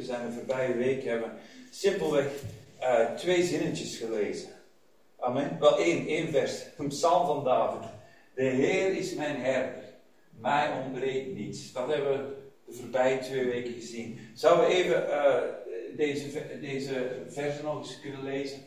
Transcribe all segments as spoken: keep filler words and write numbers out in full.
zijn de voorbije week hebben simpelweg uh, twee zinnetjes gelezen. Amen. Wel één, één vers. Een psalm van David. De Heer is mijn herder. Mij ontbreekt niets. Dat hebben we de voorbije twee weken gezien. Zouden we even uh, deze, deze versen nog eens kunnen lezen?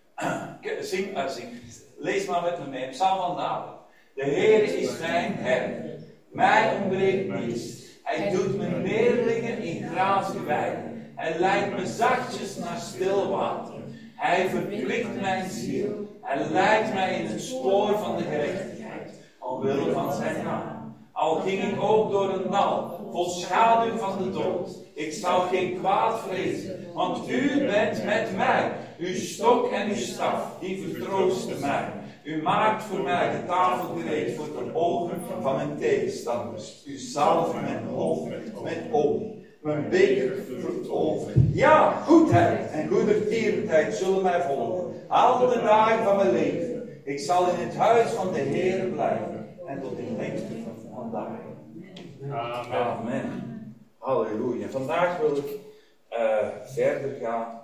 Zing, uh, zing. Lees maar met me mee. Psalm van David. De Heer is mijn herder. Mij ontbreekt niets. Hij doet me neerliggen in grazige weiden. Hij leidt me zachtjes naar stil water. Hij verkwikt mijn ziel. Hij leidt mij in het spoor van de gerechtigheid. Omwille van zijn naam. Al ging ik ook door een dal, vol schaduw van de dood. Ik zal geen kwaad vrezen, want u bent met mij. Uw stok en uw staf, die vertroosten mij. U maakt voor mij de tafel gereed voor de ogen van mijn tegenstanders. U zalft mijn hoofd met olie. Mijn beker vloeit over. Ja, goedheid en goedertierenheid zullen mij volgen. Al de dagen van mijn leven. Ik zal in het huis van de Heer blijven. En tot in lengte van dagen. Amen. Amen. Halleluja. Vandaag wil ik uh, verder gaan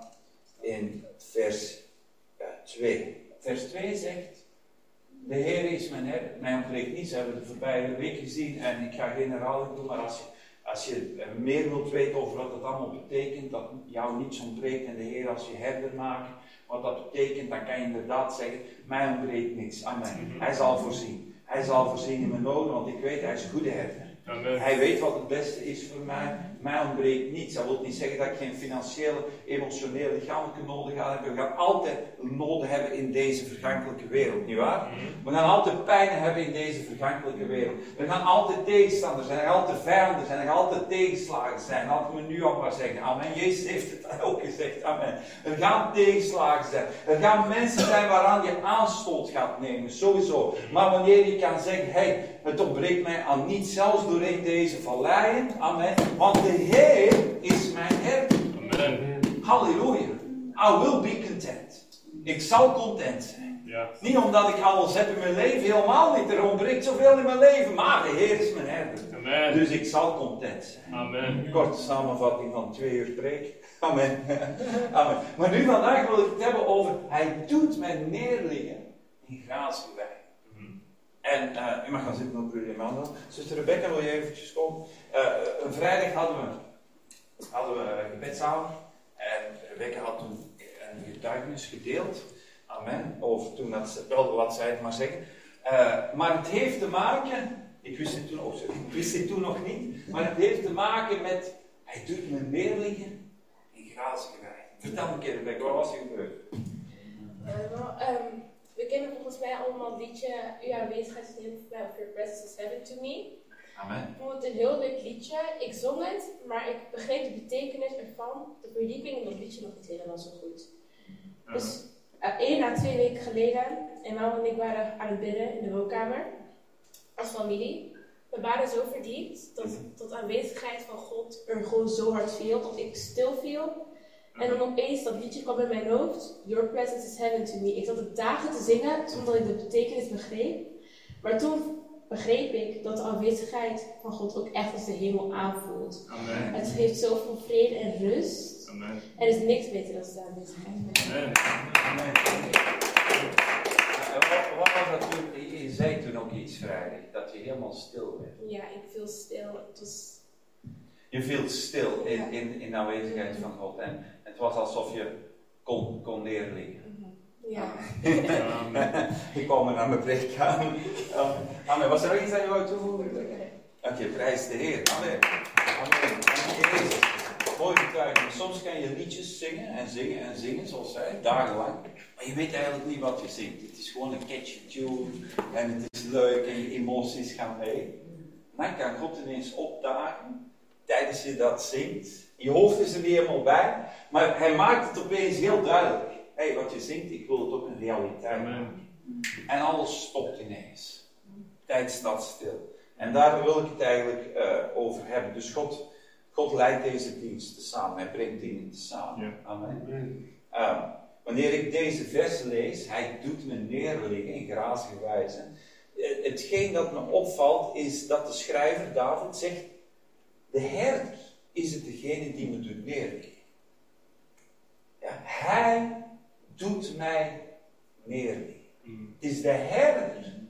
in vers uh, twee. Vers twee zegt: de Heer is mijn herder. Mij ontbreekt niets. Dat hebben we de voorbije week gezien. En ik ga geen herhaling doen, maar als je, als je meer wilt weten over wat dat allemaal betekent, dat jou niets ontbreekt en de Heer als je herder maakt, wat dat betekent, dan kan je inderdaad zeggen: mij ontbreekt niets. Amen. Hij zal voorzien. Hij zal voorzien in mijn noden, want ik weet, hij is een goede herder. Amen. Hij weet wat het beste is voor mij. Mij ontbreekt niets. Dat wil niet zeggen dat ik geen financiële, emotionele, lichamelijke noden ga hebben. We gaan altijd noden hebben in deze vergankelijke wereld, nietwaar? We gaan altijd pijn hebben in deze vergankelijke wereld. Er gaan altijd tegenstanders zijn, er gaan altijd vijanden zijn, er gaan altijd tegenslagen zijn. Laten we nu al maar zeggen. Amen. Jezus heeft het ook gezegd. Amen. Er gaan tegenslagen zijn. Er gaan mensen zijn waaraan je aanstoot gaat nemen, sowieso. Maar wanneer je kan zeggen: hey, het ontbreekt mij aan niets, zelfs doorheen deze valleien. Amen. Want de Heer is mijn herder. Amen. Halleluja. I will be content. Ik zal content zijn. Ja. Niet omdat ik alles heb in mijn leven, helemaal niet. Er ontbreekt zoveel in mijn leven. Maar de Heer is mijn herder. Amen. Dus ik zal content zijn. Amen. Korte samenvatting van twee uur preek. Amen. Amen. Maar nu vandaag wil ik het hebben over: hij doet mij neerliggen in grazige weiden. En uh, u mag gaan zitten op broeder Emmanuel. Zuster Rebecca, wil je eventjes komen? Uh, een vrijdag hadden we, hadden we een gebedsavond. En Rebecca had toen een getuigenis gedeeld. Amen. Over toen dat ze, wel wat zij het maar zeggen. Uh, maar het heeft te maken, ik wist het toen ook, ik wist het toen nog niet. Maar het heeft te maken met: hij doet me neerliggen in grazige weiden. Vertel een keer, Rebecca, wat was er gebeurd? Uh, well, um... We kennen volgens mij allemaal het liedje: uw aanwezigheid is heel veel, of your presence is heaven to me. Amen. Ik vond het een heel leuk liedje. Ik zong het, maar ik begreep de betekenis ervan. De verdieping in dat liedje nog niet helemaal zo goed. Uh-huh. Dus uh, één à twee weken geleden, Emmanuel en ik waren aan het bidden in de woonkamer. Als familie. We waren zo verdiept dat, dat de aanwezigheid van God er gewoon zo hard viel, dat ik stil viel. En dan opeens, dat liedje kwam in mijn hoofd: your presence is heaven to me. Ik zat het dagen te zingen, zonder dat ik de betekenis begreep. Maar toen begreep ik dat de aanwezigheid van God ook echt als de hemel aanvoelt. Amen. Het geeft zoveel vrede en rust. Amen. En er is niks beter dan de aanwezigheid. Amen. Amen. Ja, wat was dat toen? Je zei toen ook iets vrijdag, dat je helemaal stil werd. Ja, ik viel stil. Het was... Je viel stil in, in, in de aanwezigheid van God. En het was alsof je kon, kon neerliggen. Ja. Ik kwam naar mijn preekkamer. Amen. Was er nog iets aan jou toevoegen? Oké, okay, prijs de Heer. Amen. Amen. Amen. Mooi getuigen. Soms kan je liedjes zingen en zingen en zingen, zoals zij, dagenlang. Maar je weet eigenlijk niet wat je zingt. Het is gewoon een catchy tune. En het is leuk en je emoties gaan mee. Dan kan God ineens opdagen tijdens je dat zingt. Je hoofd is er niet helemaal bij, maar hij maakt het opeens heel duidelijk. Hé, hey, wat je zingt, ik wil het ook een realiteit maken. En alles stopt ineens. Tijd staat stil. En daar wil ik het eigenlijk uh, over hebben. Dus God, God leidt deze diensten samen. Hij brengt dingen samen. Ja. Amen. Uh, wanneer ik deze versen lees, hij doet me neerliggen in grazige wijze. Uh, hetgeen dat me opvalt is dat de schrijver David zegt: de herder is het degene die me doet neerleggen. Ja, hij doet mij neerleggen. Mm. Het is de herder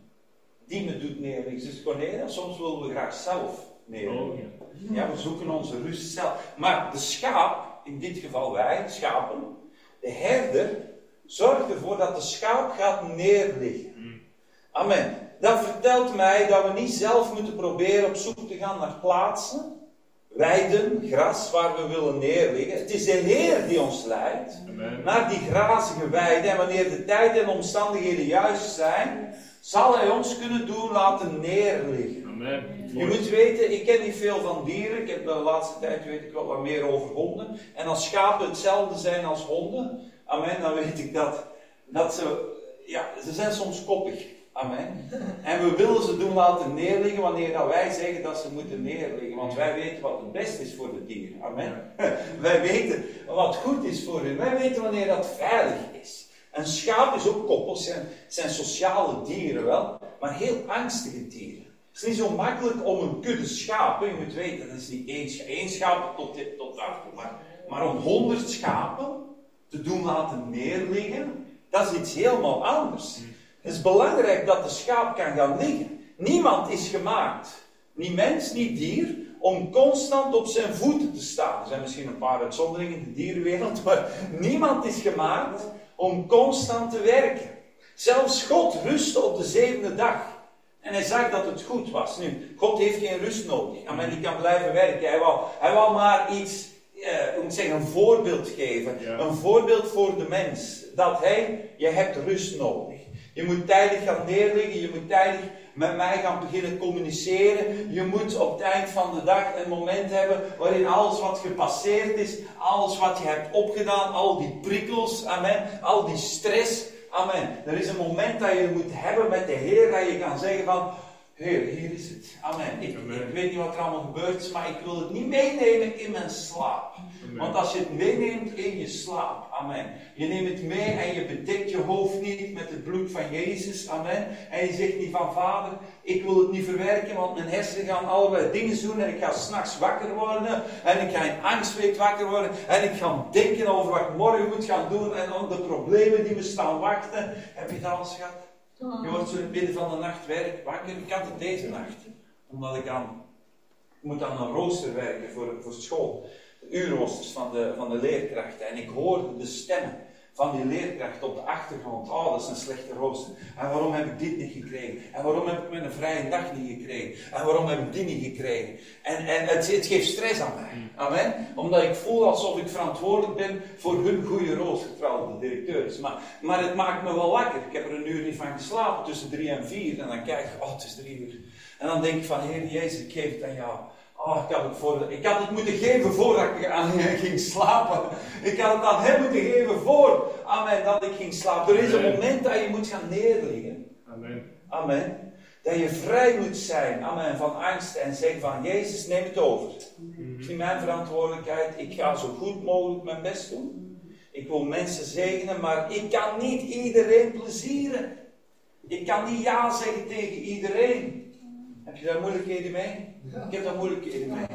die me doet neerleggen. Dus Cornelia, soms willen we graag zelf neerleggen. Oh, ja. Ja, we zoeken onze rust zelf. Maar de schaap, in dit geval wij, schapen, de herder, zorgt ervoor dat de schaap gaat neerliggen. Mm. Amen. Dat vertelt mij dat we niet zelf moeten proberen op zoek te gaan naar plaatsen, weiden, gras waar we willen neerliggen. Het is de Heer die ons leidt Amen. Naar die grazige weiden. En wanneer de tijd en omstandigheden juist zijn, zal Hij ons kunnen doen laten neerliggen. Amen. Je moet weten, ik ken niet veel van dieren. Ik heb de laatste tijd weet ik wel wat meer over honden. En als schapen hetzelfde zijn als honden, amen, dan weet ik dat, dat ze, ja, ze zijn soms koppig. Amen. En we willen ze doen laten neerliggen wanneer dat wij zeggen dat ze moeten neerliggen. Want wij weten wat het beste is voor de dieren. Amen. Wij weten wat goed is voor hen. Wij weten wanneer dat veilig is. Een schaap is ook koppels, zijn, zijn sociale dieren wel, maar heel angstige dieren. Het is niet zo makkelijk om een kudde schapen, je moet weten, dat is niet één, scha- één schaap tot, dit, tot daar, maar, maar om honderd schapen te doen laten neerliggen, dat is iets helemaal anders. Het is belangrijk dat de schaap kan gaan liggen. Niemand is gemaakt, niet mens, niet dier, om constant op zijn voeten te staan. Er zijn misschien een paar uitzonderingen in de dierenwereld, maar niemand is gemaakt om constant te werken. Zelfs God rustte op de zevende dag. En hij zag dat het goed was. Nu, God heeft geen rust nodig. Amen, die kan blijven werken. Hij wou, hij wou maar iets, eh, hoe moet ik zeggen, een voorbeeld geven. Ja. Een voorbeeld voor de mens. Dat hij, je hebt rust nodig. Je moet tijdig gaan neerliggen. Je moet tijdig met mij gaan beginnen communiceren. Je moet op het eind van de dag een moment hebben waarin alles wat gepasseerd is, alles wat je hebt opgedaan, al die prikkels, amen, al die stress, amen. Er is een moment dat je moet hebben met de Heer, dat je kan zeggen van, Heer, hier is het, amen. Ik, ik weet niet wat er allemaal gebeurd is, maar ik wil het niet meenemen in mijn slaap. Amen. Want als je het meeneemt in je slaap, amen. Je neemt het mee en je bedekt je hoofd niet met het bloed van Jezus, amen. En je zegt niet van, Vader, ik wil het niet verwerken, want mijn hersenen gaan allerlei dingen doen en ik ga 's nachts wakker worden en ik ga in angstweet wakker worden en ik ga denken over wat ik morgen moet gaan doen en om de problemen die me staan wachten. Heb je dat alles gehad? Je wordt zo in het midden van de nacht werk wakker. Ik had het deze nacht. Omdat ik aan, ik moet aan een rooster werken voor, voor school. De uurroosters van de, van de leerkrachten. En ik hoorde de stemmen van die leerkrachten op de achtergrond. Oh, dat is een slechte rooster. En waarom heb ik dit niet gekregen? En waarom heb ik mijn vrije dag niet gekregen? En waarom heb ik die niet gekregen? En, en het, het geeft stress aan mij. Amen. Omdat ik voel alsof ik verantwoordelijk ben voor hun goede rooster. Terwijl de directeur is. Maar, maar het maakt me wel wakker. Ik heb er een uur niet van geslapen. Tussen drie en vier. En dan kijk ik, oh, het is drie uur. En dan denk ik van, Heer Jezus, ik geef het aan jou. Oh, ik had, het voor, ik had het moeten geven voordat ik aan ging slapen. Ik had het aan hem moeten geven voor amen, dat ik ging slapen. Er is een moment dat je moet gaan neerliggen. Amen. Amen. Dat je vrij moet zijn, amen, van angst en zeggen van, Jezus, neem het over. Mm-hmm. Het is niet mijn verantwoordelijkheid. Ik ga zo goed mogelijk mijn best doen. Ik wil mensen zegenen, maar ik kan niet iedereen plezieren. Ik kan niet ja zeggen tegen iedereen. Heb je daar moeilijkheden mee? Ja. Ik heb daar moeilijkheden mee.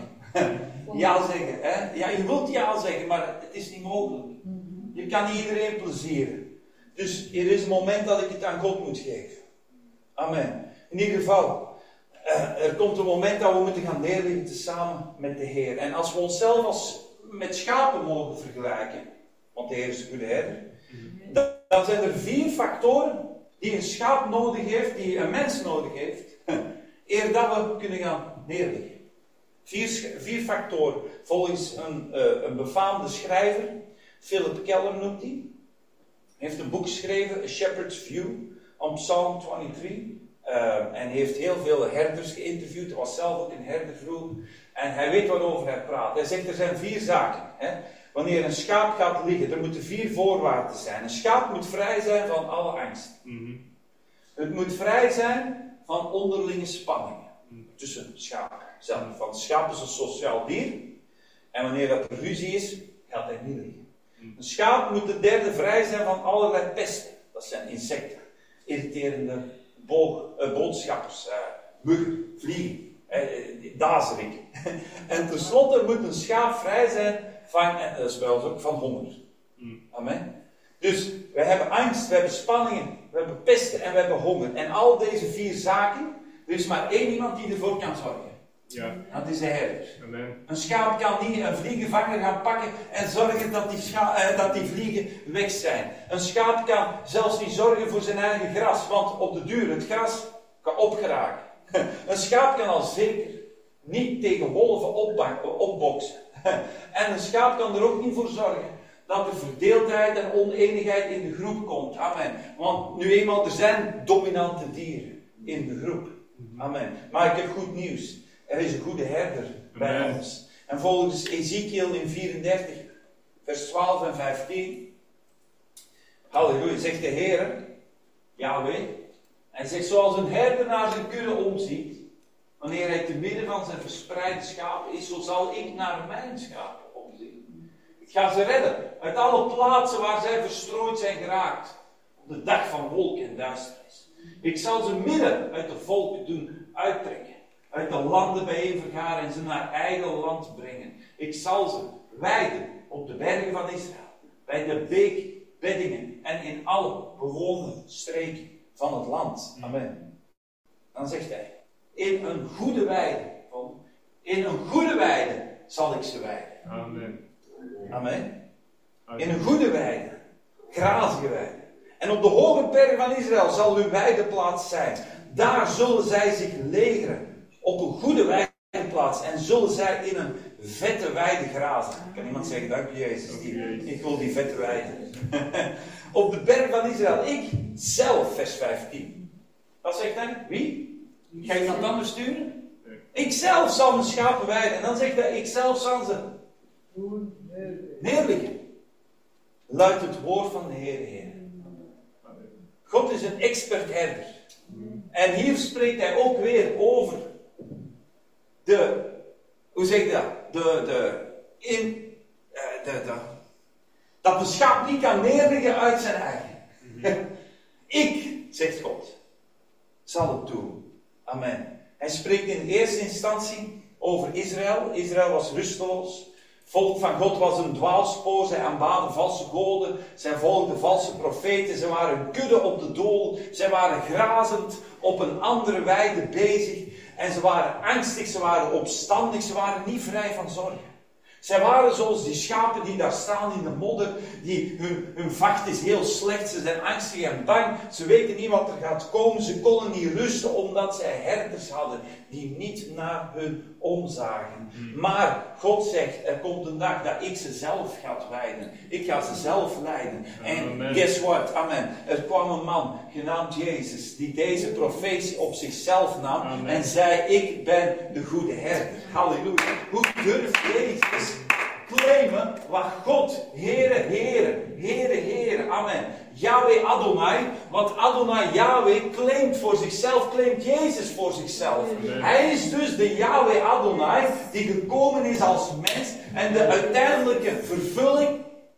Ja zeggen, hè? Ja, je wilt ja zeggen, maar het is niet mogelijk. Je kan niet iedereen plezieren. Dus er is een moment dat ik het aan God moet geven. Amen. In ieder geval, uh, er komt een moment dat we moeten gaan neerleggen samen met de Heer. En als we onszelf als met schapen mogen vergelijken, want de Heer is een goede herder, dan, dan zijn er vier factoren die een schaap nodig heeft, die een mens nodig heeft, eer dat we kunnen gaan neerleggen. Vier, vier factoren, volgens een, uh, een befaamde schrijver, Philip Keller noemt hij. Hij heeft een boek geschreven, A Shepherd's View, on Psalm drieëntwintig. Uh, en heeft heel veel herders geïnterviewd. Hij was zelf ook een herder vroeger. En hij weet waarover hij praat. Hij zegt, er zijn vier zaken. Hè? Wanneer een schaap gaat liggen, er moeten vier voorwaarden zijn. Een schaap moet vrij zijn van alle angst. Mm-hmm. Het moet vrij zijn van onderlinge spanningen. Mm-hmm. Tussen schapen zelf. Want schaap is een sociaal dier. En wanneer dat er ruzie is, gaat hij niet liggen. Mm-hmm. Een schaap moet ten derde vrij zijn van allerlei pesten. Dat zijn insecten. Irriterende boog, uh, boodschappers. Uh, muggen, vliegen. Eh, dazerik. En tenslotte moet een schaap vrij zijn van, en dat is bij ons ook, van honger. Amen. Dus we hebben angst, we hebben spanningen, we hebben pesten en we hebben honger. En al deze vier zaken, er is maar één iemand die ervoor kan zorgen. Ja. Dat is de herder. Amen. Een schaap kan niet een vliegenvanger gaan pakken en zorgen dat die, scha- eh, dat die vliegen weg zijn. Een schaap kan zelfs niet zorgen voor zijn eigen gras, want op de duur het gras kan opgeraken. Een schaap kan al zeker niet tegen wolven opbak- opboksen. En een schaap kan er ook niet voor zorgen dat er verdeeldheid en oneenigheid in de groep komt. Amen. Want nu eenmaal, er zijn dominante dieren in de groep. Amen. Maar ik heb goed nieuws. Er is een goede herder bij Amen. ons. En volgens Ezekiel in vierendertig, vers twaalf en vijftien. Halleluja, zegt de Heer, Yahweh. Hij zegt, zoals een herder naar zijn kudde omziet, wanneer hij te midden van zijn verspreide schapen is, zo zal ik naar mijn schapen omzien. Ik ga ze redden uit alle plaatsen waar zij verstrooid zijn geraakt, op de dag van wolk en duisternis. Ik zal ze midden uit de volken doen uittrekken, uit de landen bijeen vergaren en ze naar eigen land brengen. Ik zal ze weiden op de bergen van Israël, bij de beekbeddingen en in alle bewoonde streken van het land. Amen. Dan zegt hij, in een goede weide, in een goede weide zal ik ze weiden. Amen. Amen. Amen. In een goede weide, grazige weide. En op de hoge bergen van Israël zal uw weideplaats zijn. Daar zullen zij zich legeren, op een goede weideplaats. En zullen zij in een vette weide grazen. Kan iemand zeggen, dank u Jezus. Die, ik wil die vette weide. Op de berg van Israël. Ik zelf, vers vijftien. Wat zegt hij? Wie? Ga je iemand anders sturen? Ik zelf zal mijn schapen weiden. En dan zegt hij, ik zelf zal ze neerleggen. Luidt het woord van de Heer, Heer. God is een expert herder. En hier spreekt hij ook weer over de, hoe zeg je dat? De, de, in, uh, de, de, dat de schaap niet kan neerleggen uit zijn eigen. Ik, zegt God, zal het doen. Amen. Hij spreekt in eerste instantie over Israël. Israël was rusteloos. Volk van God was een dwaalspoor. Zij aanbaden valse goden. Zij volgden valse profeten. Zij waren een kudde op de dool. Zij waren grazend op een andere weide bezig. En ze waren angstig. Ze waren opstandig. Ze waren niet vrij van zorgen. Zij waren zoals die schapen die daar staan in de modder. Die, hun, hun vacht is heel slecht. Ze zijn angstig en bang. Ze weten niet wat er gaat komen. Ze konden niet rusten omdat zij herders hadden die niet naar hun omzagen. Maar God zegt, er komt een dag dat ik ze zelf ga weiden. Ik ga ze zelf leiden. En Amen. guess what? Amen. Er kwam een man genaamd Jezus die deze profetie op zichzelf nam. Amen. En zei, ik ben de goede herder. Halleluja. Hoe durft Jezus claimen wat God, Heere, Heere, Heere, Heere, amen. Yahweh Adonai, wat Adonai Yahweh claimt voor zichzelf, claimt Jezus voor zichzelf. Amen. Hij is dus de Yahweh Adonai die gekomen is als mens en de uiteindelijke vervulling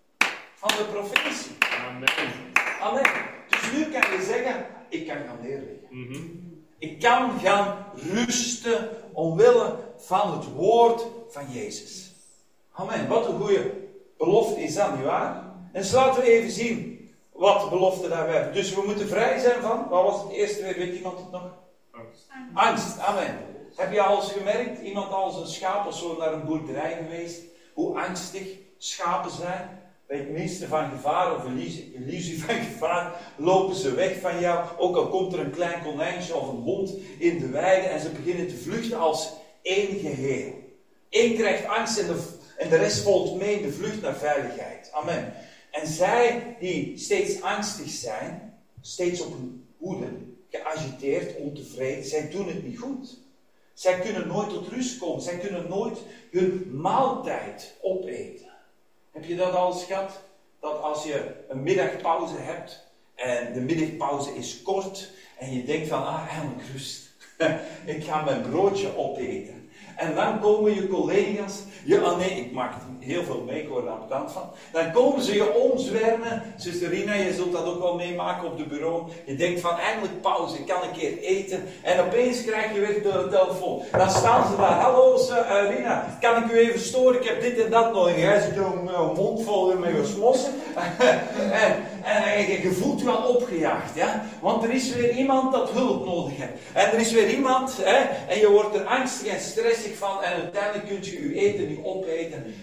van de profetie. Amen. Amen. Dus nu kan je zeggen, ik kan gaan neerleggen. Mm-hmm. Ik kan gaan rusten omwille van het woord van Jezus. Amen. Wat een goede belofte is dat, nietwaar? En dus laten we even zien wat de belofte daar hebben. Dus we moeten vrij zijn van, wat was het eerste weer, weet iemand het nog? Angst. Angst, amen. Heb je al eens gemerkt, iemand als een schaap of zo naar een boerderij geweest, hoe angstig schapen zijn? Bij het minste van gevaar of illusie, illusie van gevaar lopen ze weg van jou. Ook al komt er een klein konijntje of een hond in de weide en ze beginnen te vluchten als één geheel. Eén krijgt angst en de, en de rest volgt mee in de vlucht naar veiligheid. Amen. En zij die steeds angstig zijn, steeds op hun hoede, geagiteerd, ontevreden, zij doen het niet goed. Zij kunnen nooit tot rust komen. Zij kunnen nooit hun maaltijd opeten. Heb je dat al eens gehad? Dat als je een middagpauze hebt en de middagpauze is kort en je denkt van, ah, eindelijk rust. Ik ga mijn broodje opeten. En dan komen je collega's, je, oh nee, ik maak heel veel mee, ik word er ambetant van. Dan komen ze je omzwermen. Zuster Rina, je zult dat ook wel meemaken op de bureau. Je denkt van, eindelijk pauze, ik kan een keer eten. En opeens krijg je weer de telefoon. Dan staan ze daar, hallo uh, Rina, kan ik u even storen? Ik heb dit en dat nodig. Jij zit een uh, mond vol met gesmos. en, en je voelt je al opgejaagd, ja. Want er is weer iemand dat hulp nodig heeft. En er is weer iemand, hè, en je wordt er angstig en stressig van. En uiteindelijk kun je je eten niet opeten.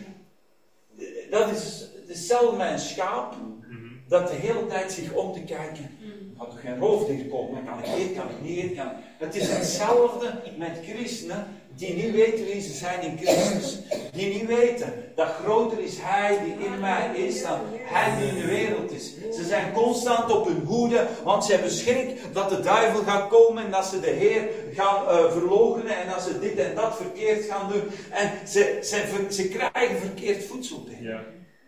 Dat is hetzelfde met een schaap. Dat de hele tijd zich om te kijken. Gaat toch geen roofdier komen? Kan ik eten, kan ik niet eten? Kan ik... Het is hetzelfde met christenen. Die niet weten wie ze zijn in Christus. Die niet weten dat groter is Hij die in mij is dan Hij die in de wereld is. Ze zijn constant op hun hoede, want ze hebben schrik dat de duivel gaat komen en dat ze de Heer gaan uh, verloochenen en dat ze dit en dat verkeerd gaan doen. En ze, ze, ze krijgen verkeerd voedsel tegen. Ja.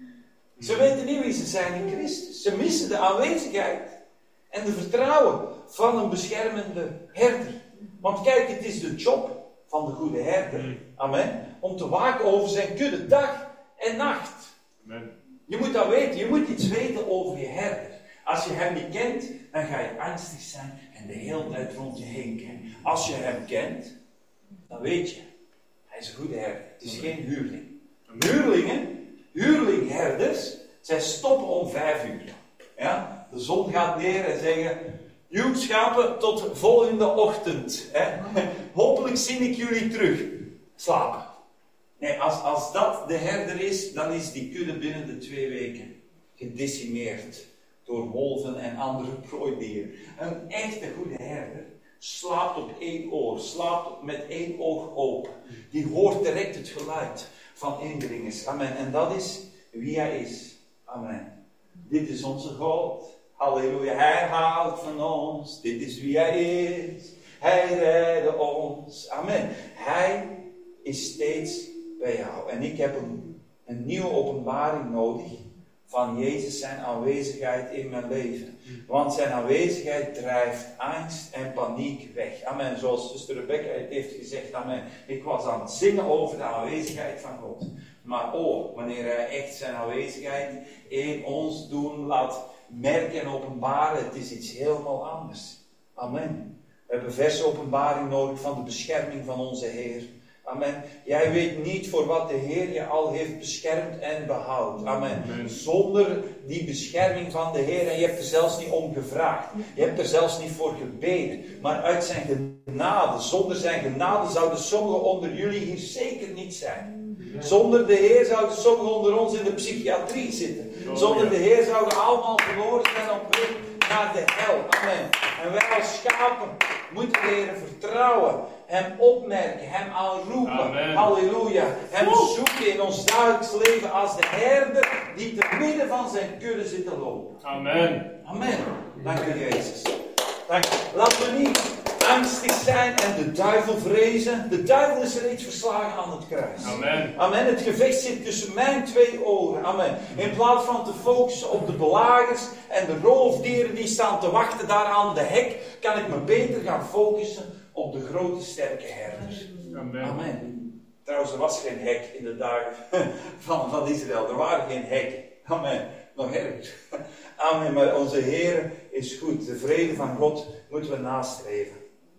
Ze weten niet wie ze zijn in Christus. Ze missen de aanwezigheid en de vertrouwen van een beschermende herder. Want kijk, het is de job van de goede herder, amen, om te waken over zijn kudde, dag en nacht. Amen. Je moet dat weten, je moet iets weten over je herder. Als je hem niet kent, dan ga je angstig zijn en de hele tijd rond je heen kijken. Als je hem kent, dan weet je, hij is een goede herder. Het is geen huurling. Huurlingen, huurlingherders, zij stoppen om vijf uur. Ja? De zon gaat neer en zeggen, joep schapen, tot volgende ochtend. Hè? Hopelijk zie ik jullie terug. Slapen. Nee, als, als dat de herder is, dan is die kudde binnen de twee weken gedecimeerd door wolven en andere prooidieren. Een echte goede herder slaapt op één oor, slaapt met één oog open. Die hoort direct het geluid van indringers. Amen. En dat is wie hij is. Amen. Dit is onze God. Halleluja, hij houdt van ons. Dit is wie hij is. Hij redde ons. Amen. Hij is steeds bij jou. En ik heb een, een nieuwe openbaring nodig van Jezus, zijn aanwezigheid in mijn leven. Want zijn aanwezigheid drijft angst en paniek weg. Amen. Zoals zuster Rebecca het heeft gezegd. Amen. Ik was aan het zingen over de aanwezigheid van God. Maar oh, wanneer hij echt zijn aanwezigheid in ons doen laat merken en openbaren, het is iets helemaal anders. Amen. We hebben verse openbaring nodig van de bescherming van onze Heer. Amen. Jij weet niet voor wat de Heer je al heeft beschermd en behoud. Amen. Amen. Zonder die bescherming van de Heer, en je hebt er zelfs niet om gevraagd. Je hebt er zelfs niet voor gebeden. Maar uit zijn genade, zonder zijn genade zouden sommigen onder jullie hier zeker niet zijn. Zonder de Heer zouden sommigen onder ons in de psychiatrie zitten. Zonder de Heer zouden allemaal verloren zijn op weg naar de hel. Amen. En wij als schapen moeten leren vertrouwen. Hem opmerken, hem aanroepen. Amen. Halleluja. Hem zoeken in ons dagelijks leven als de herder die te midden van zijn kudde zit te lopen. Amen. Amen. Dank u Jezus. Dank u. Laten we niet angstig zijn en de duivel vrezen. De duivel is reeds verslagen aan het kruis. Amen. Amen. Het gevecht zit tussen mijn twee ogen. Amen. In plaats van te focussen op de belagers en de roofdieren die staan te wachten daar aan de hek, kan ik me beter gaan focussen op de grote sterke herder. Amen. Amen. Trouwens, er was geen hek in de dagen van, van Israël. Er waren geen hekken. Amen. Nog erger. Amen. Maar onze Heer is goed. De vrede van God moeten we nastreven.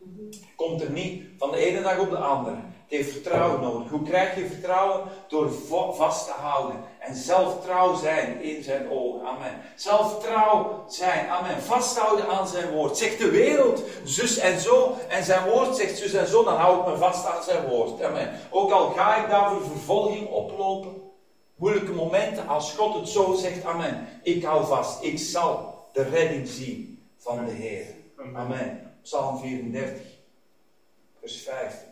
Komt er niet van de ene dag op de andere. Het heeft vertrouwen nodig. Hoe krijg je vertrouwen? Door vast te houden. En zelf trouw zijn in zijn ogen. Amen. Zelf trouw zijn. Amen. Vasthouden aan zijn woord. Zegt de wereld zus en zo. En zijn woord zegt zus en zo. Dan hou ik me vast aan zijn woord. Amen. Ook al ga ik daarvoor vervolging oplopen. Moeilijke momenten. Als God het zo zegt. Amen. Ik hou vast. Ik zal de redding zien van de Heer. Amen. Psalm vierendertig. Vers vijftien.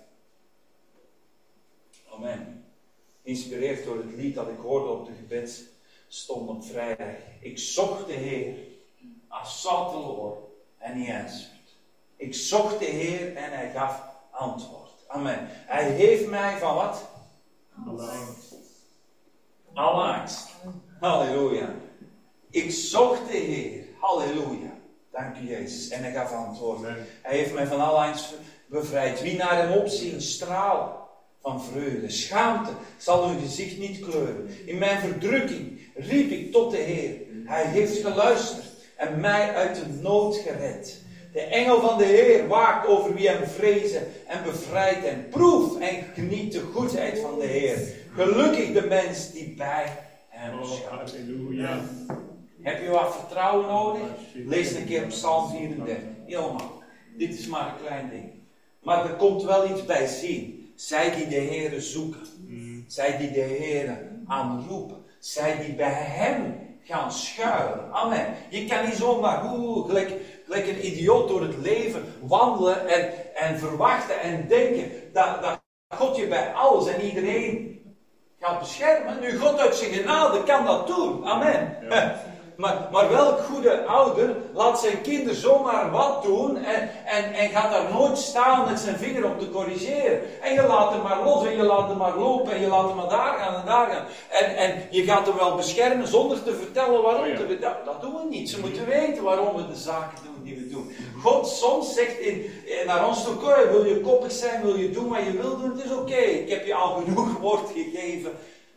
Amen. Geïnspireerd door het lied dat ik hoorde op de gebedsstond op vrijdag. Ik zocht de Heer, I sought the Lord, and he answered. Ik zocht de Heer en hij gaf antwoord. Amen. Hij heeft mij van wat? Alle angst. Alle angst. Halleluja. Ik zocht de Heer. Halleluja. Dank u Jezus. En hij gaf antwoord. Amen. Hij heeft mij van alle angst bevrijd. Wie naar hem opziet, straal van vreugde. Schaamte zal hun gezicht niet kleuren. In mijn verdrukking riep ik tot de Heer. Hij heeft geluisterd en mij uit de nood gered. De engel van de Heer waakt over wie hem vrezen en bevrijdt hen. Proef en geniet de goedheid van de Heer. Gelukkig de mens die bij hem schuilt. Halleluja. Heb je wat vertrouwen nodig? Lees een keer Psalm vierendertig. Helemaal. Dit is maar een klein ding. Maar er komt wel iets bij zien. Zij die de Heer zoeken. Mm. Zij die de Heer aanroepen. Zij die bij hem gaan schuilen. Amen. Je kan niet zomaar oeh, gelijk, gelijk een idioot door het leven wandelen en, en verwachten en denken dat, dat God je bij alles en iedereen gaat beschermen. Nu, God uit zijn genade kan dat doen. Amen. Ja. Maar, maar welk goede ouder laat zijn kinderen zomaar wat doen en, en, en gaat daar nooit staan met zijn vinger om te corrigeren. En je laat hem maar los en je laat hem maar lopen en je laat hem maar daar gaan en daar gaan. En, en je gaat hem wel beschermen zonder te vertellen waarom. Oh ja. te, dat, dat doen we niet. Ze moeten weten waarom we de zaken doen die we doen. God soms zegt in, naar ons toe, okay, wil je koppig zijn, wil je doen wat je wil doen, het is oké. Okay. Ik heb je al genoeg woord gegeven.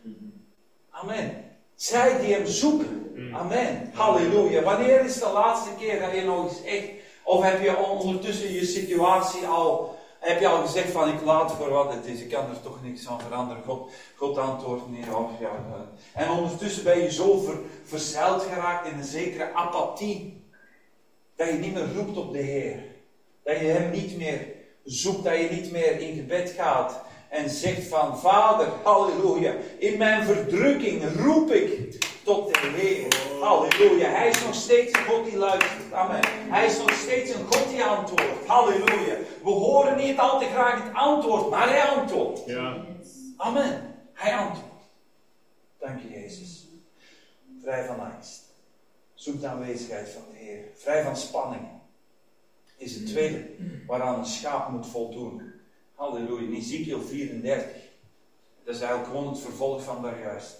Amen. Zij die hem zoeken. Amen. Halleluja. Wanneer is de laatste keer dat je nog eens echt... Of heb je ondertussen je situatie al... Heb je al gezegd van ik laat voor wat het is. Ik kan er toch niks aan veranderen. God, God antwoordt niet op. Ja, en ondertussen ben je zo ver, verzeild geraakt in een zekere apathie. Dat je niet meer roept op de Heer. Dat je hem niet meer zoekt. Dat je niet meer in gebed gaat. En zegt van Vader, halleluja. In mijn verdrukking roep ik tot de Heer. Halleluja. Hij is nog steeds een God die luistert. Amen. Hij is nog steeds een God die antwoordt. Halleluja. We horen niet altijd graag het antwoord, maar hij antwoordt. Ja. Amen. Hij antwoordt. Dank je, Jezus. Vrij van angst. Zoek de aanwezigheid van de Heer. Vrij van spanningen. Is het tweede waaraan een schaap moet voldoen. Halleluja. In Ezekiel vierendertig. Dat is eigenlijk gewoon het vervolg van daarjuist.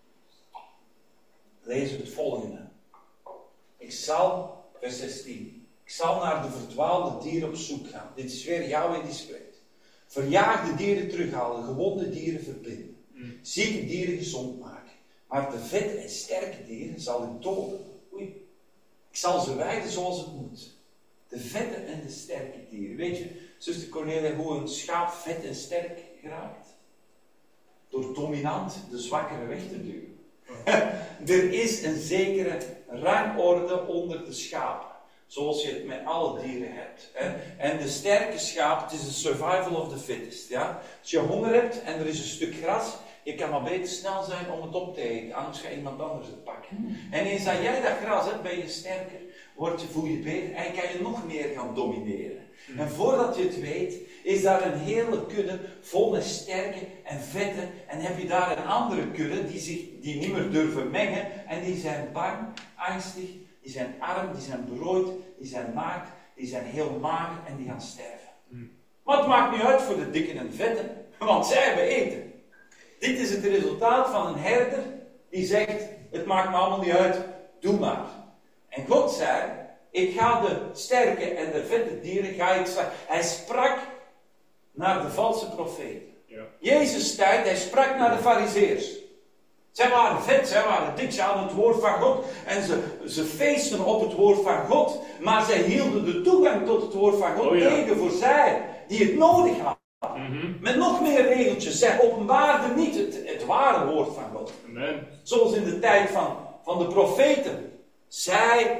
Lees het volgende. Ik zal, vers zestien. Ik zal naar de verdwaalde dieren op zoek gaan. Dit is weer Yahweh die spreekt. Verjaagde dieren terughalen, gewonde dieren verbinden. Zieke dieren gezond maken. Maar de vette en sterke dieren zal ik doden. Oei. Ik zal ze weiden zoals het moet. De vette en de sterke dieren. Weet je, zuster Cornelia, hoe een schaap vet en sterk geraakt? Door dominant de zwakkere weg te duwen. Er is een zekere rangorde onder de schapen. Zoals je het met alle dieren hebt. En de sterke schaap, het is de survival of the fittest. Ja? Als je honger hebt en er is een stuk gras, je kan maar beter snel zijn om het op te eten. Anders gaat iemand anders het pakken. En eens dat jij dat gras hebt, ben je sterker. Word je, voel je beter en kan je nog meer gaan domineren. En voordat je het weet, is daar een hele kudde vol met sterke en vette. En heb je daar een andere kudde die, zich, die niet meer durven mengen. En die zijn bang, angstig, die zijn arm, die zijn berooid, die zijn naakt, die zijn heel mager en die gaan sterven. Maar het maakt niet uit voor de dikken en vetten, want zij hebben eten. Dit is het resultaat van een herder die zegt, het maakt me allemaal niet uit, doe maar. En God zei, ik ga de sterke en de vette dieren, ga ik slaan. Hij sprak naar de valse profeten. Ja. Jezus tijd, hij sprak naar de farizeërs. Zij waren vet, zij waren dik, ze hadden het woord van God. En ze, ze feesten op het woord van God. Maar zij hielden de toegang tot het woord van God oh, ja. tegen voor zij, die het nodig hadden. Mm-hmm. Met nog meer regeltjes. Zij openbaarden niet het, het ware woord van God. Amen. Zoals in de tijd van, van de profeten. Zij,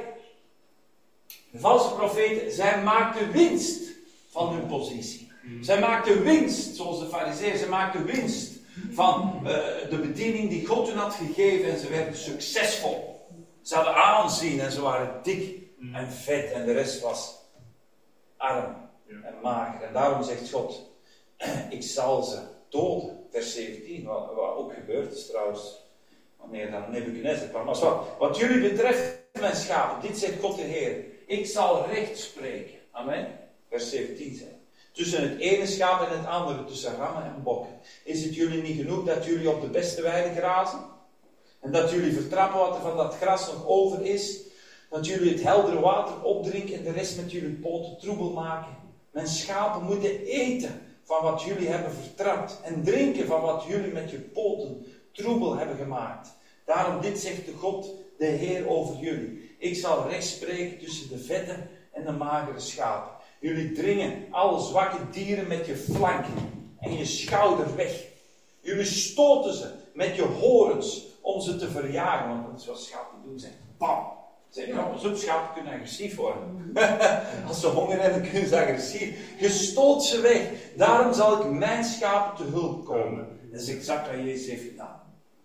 de valse profeten, zij maakten winst van hun positie. Mm. Zij maakten winst, zoals de farizeeën, zij maakten winst van uh, de bediening die God hun had gegeven en ze werden succesvol. Ze hadden aanzien en ze waren dik mm. en vet en de rest was arm ja. en mager. En daarom zegt God, ik zal ze doden. Vers zeventien, wat, wat ook gebeurd is trouwens. Wanneer dan Nebuchadnezzar kwam. Maar wat, wat jullie betreft, mijn schapen, dit zegt God de Heer. Ik zal recht spreken. Amen. Vers zeventien zegt. Tussen het ene schaap en het andere, tussen rammen en bokken. Is het jullie niet genoeg dat jullie op de beste weide grazen? En dat jullie vertrappen wat er van dat gras nog over is? Dat jullie het heldere water opdrinken en de rest met jullie poten troebel maken? Mijn schapen moeten eten van wat jullie hebben vertrapt en drinken van wat jullie met je poten troebel hebben gemaakt. Daarom dit zegt de God, de Heer over jullie. Ik zal recht spreken tussen de vette en de magere schapen. Jullie dringen alle zwakke dieren met je flanken en je schouder weg. Jullie stoten ze met je horens om ze te verjagen, want dat is wat schapen doen zijn. Bam! Zeg, nou, pas op, schapen kunnen agressief worden. Als ze honger hebben, kunnen ze agressief. Je stoot ze weg. Daarom zal ik mijn schapen te hulp komen. Dat is exact wat Jezus heeft gedaan.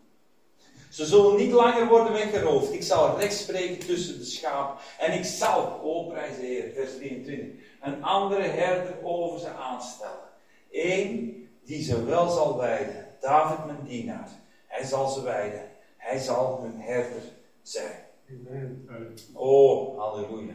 Ze zullen niet langer worden weggeroofd. Ik zal recht spreken tussen de schapen. En ik zal, o prijs de Heer, vers drieëntwintig, een andere herder over ze aanstellen. Eén die ze wel zal weiden. David mijn dienaar. Hij zal ze weiden. Hij zal hun herder zijn. Amen. Oh, halleluja.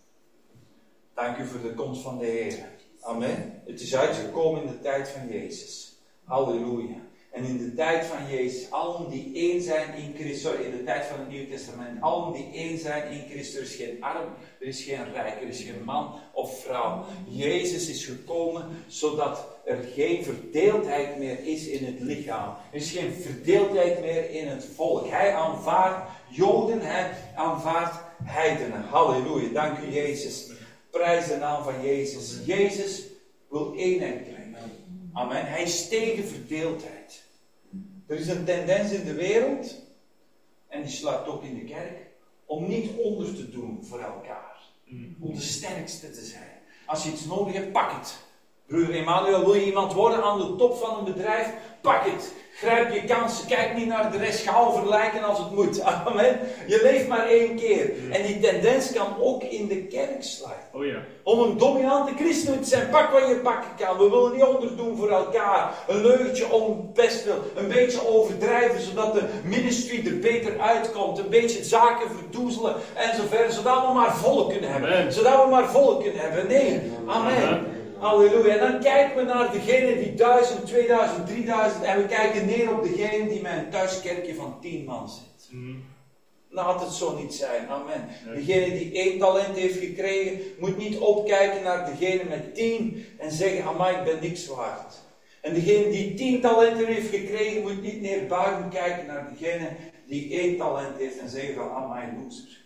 Dank u voor de komst van de Heer. Amen. Het is uitgekomen in de tijd van Jezus. Halleluja. En in de tijd van Jezus, allen die één zijn in Christus, sorry, in de tijd van het Nieuwe Testament, allen die één zijn in Christus, er is geen arm, er is geen rijk, er is geen man of vrouw. Jezus is gekomen zodat er geen verdeeldheid meer is in het lichaam. Er is geen verdeeldheid meer in het volk. Hij aanvaardt Joden, hij aanvaardt heidenen. Halleluja, dank u Jezus. Prijs de naam van Jezus. Jezus wil eenheid brengen. Amen. Hij is tegen verdeeldheid. Er is een tendens in de wereld, en die slaat ook in de kerk, om niet onder te doen voor elkaar. Om de sterkste te zijn. Als je iets nodig hebt, pak het. Broeder Emmanuel, wil je iemand worden aan de top van een bedrijf? Pak het. Grijp je kansen. Kijk niet naar de rest. Ga overlijken als het moet. Amen. Je leeft maar één keer. En die tendens kan ook in de kerk sluiten. Oh ja. Om een dominante christen te zijn. Pak wat je pakken kan. We willen niet onderdoen voor elkaar. Een leugentje om best wel. Een beetje overdrijven. Zodat de ministry er beter uitkomt. Een beetje zaken verdoezelen. En zo verder. Zodat we maar volk kunnen hebben. Amen. Zodat we maar volk kunnen hebben. Nee. Amen. Amen. Halleluja. En dan kijken we naar degene die duizend, tweeduizend, drieduizend. En we kijken neer op degene die met een thuiskerkje van tien man zit. Mm. Laat het zo niet zijn. Amen. Nee. Degene die één talent heeft gekregen, moet niet opkijken naar degene met tien en zeggen, amai, ik ben niks waard. En degene die tien talenten heeft gekregen, moet niet neerbuigend kijken naar degene die één talent heeft en zeggen van, amai, loser.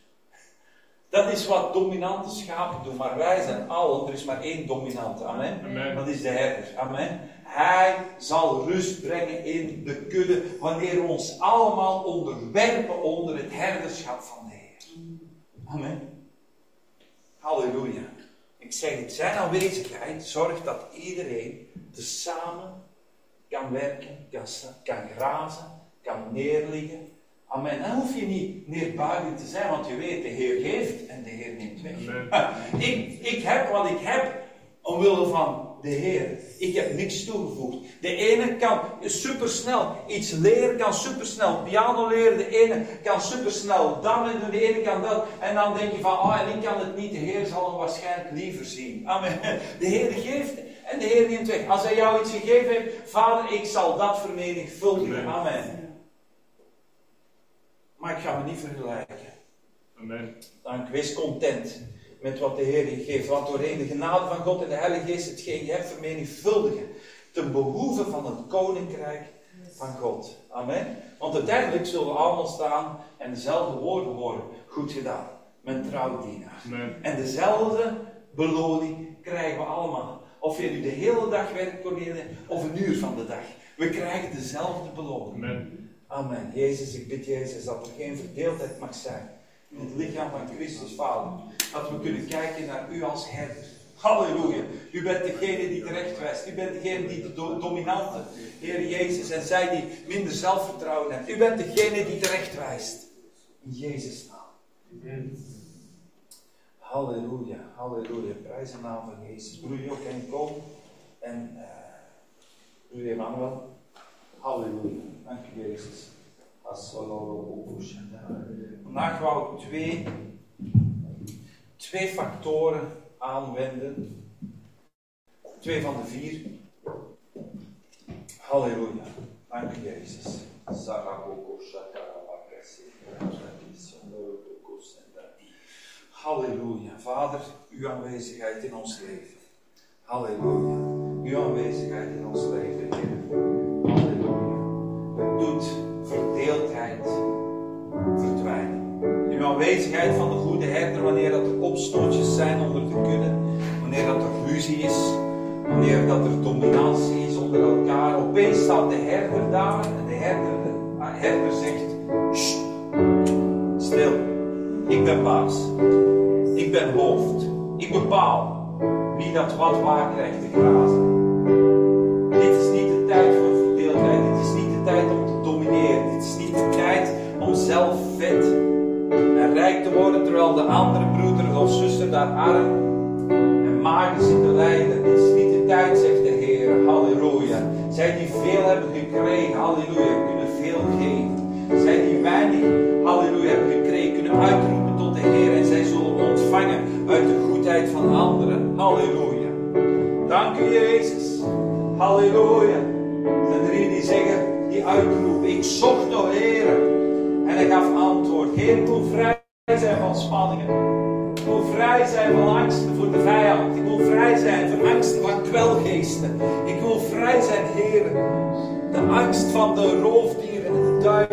Dat is wat dominante schapen doen, maar wij zijn allen, er is maar één dominante, amen. Amen. Dat is de herder, amen. Hij zal rust brengen in de kudde, wanneer we ons allemaal onderwerpen onder het herderschap van de Heer. Amen. Halleluja. Ik zeg het, zijn aanwezigheid zorgt dat iedereen tezamen kan werken, kan, kan grazen, kan neerliggen. Amen. Dan hoef je niet neerbuigend te zijn, want je weet, de Heer geeft en de Heer neemt weg. ik, ik heb wat ik heb, omwille van de Heer. Ik heb niks toegevoegd. De ene kan supersnel iets leren, kan supersnel piano leren. De ene kan supersnel dat en de ene kan dat. En dan denk je van, ah, en ik kan het niet. De Heer zal hem waarschijnlijk liever zien. Amen. De Heer geeft en de Heer neemt weg. Als hij jou iets gegeven heeft, Vader, ik zal dat vermenigvuldigen. Amen. Maar ik ga me niet vergelijken. Amen. Dank, wees content met wat de Heer je geeft. Want doorheen de genade van God en de Heilige Geest hetgeen je hebt vermenigvuldigen. Ten behoeve van het Koninkrijk van God. Amen. Want uiteindelijk zullen we allemaal staan en dezelfde woorden horen. Goed gedaan. Mijn trouwe dienaar. Amen. En dezelfde beloning krijgen we allemaal. Of je nu de hele dag werkt, Cornelia, of een uur van de dag. We krijgen dezelfde beloning. Amen. Amen. Jezus, ik bid Jezus dat er geen verdeeldheid mag zijn in het lichaam van Christus, Vader. Dat we kunnen kijken naar U als herder. Halleluja. U bent degene die terecht wijst. U bent degene die de do- dominante, Heer Jezus, en zij die minder zelfvertrouwen hebben. U bent degene die terecht wijst. In Jezus' naam. Amen. Halleluja. Halleluja. Prijs de naam van Jezus. Broer Jo, kan je komen? En uh, broer Emmanuel. Halleluja. Dank u Jezus. Vandaag wou ik twee, twee factoren aanwenden. Twee van de vier. Halleluja. Dank u Jezus. Halleluja. Vader, uw aanwezigheid in ons leven. Halleluja. Uw aanwezigheid in ons leven, Heer. Halleluja. Het doet verdeeldheid verdwijnen. Uw aanwezigheid van de goede herder, wanneer dat er opstootjes zijn onder de kudde, wanneer dat er ruzie is, wanneer dat er dominantie is onder elkaar. Opeens staat de herder daar en de herder, de herder zegt, Sst, stil, ik ben baas, ik ben hoofd, ik bepaal wie dat wat waar krijgt te grazen. Dit is niet de tijd voor verdeeldheid, dit is niet de tijd om te domineren, dit is niet de tijd om zelf vet en rijk te worden, terwijl de andere broeder of zuster daar arm en mager zit te lijden. Dit is niet de tijd, zegt de Heer, halleluja. Zij die veel hebben gekregen, halleluja, kunnen veel geven. Zij die weinig, halleluja, hebben gekregen, kunnen uitroepen tot de Heer en zij zullen ontvangen uit de goedheid van anderen. Halleluja. Dank u, Jezus. Halleluja. En er hier die zeggen, die uitroepen, ik zocht de Heer. En hij gaf antwoord, Heer, ik wil vrij zijn van spanningen. Ik wil vrij zijn van angsten voor de vijand. Ik wil vrij zijn van angsten van kwelgeesten. Ik wil vrij zijn, Heer. De angst van de roofdieren en de duivel.